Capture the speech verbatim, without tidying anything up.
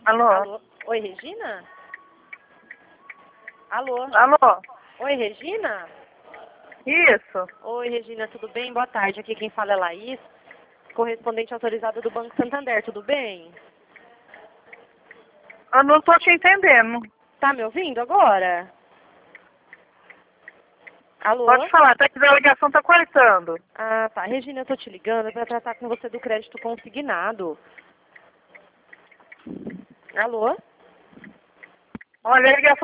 Alô? Alô? Oi, Regina? Alô? Alô? Oi, Regina? Isso. Oi, Regina, tudo bem? Boa tarde. Aqui quem fala é Laís, correspondente autorizada do Banco Santander, tudo bem? Eu não tô te entendendo. Tá me ouvindo agora? Alô? Pode falar, tá que a ligação tá cortando. Ah, tá. Regina, eu tô te ligando para tratar com você do crédito consignado. Alô? Olha, a ligação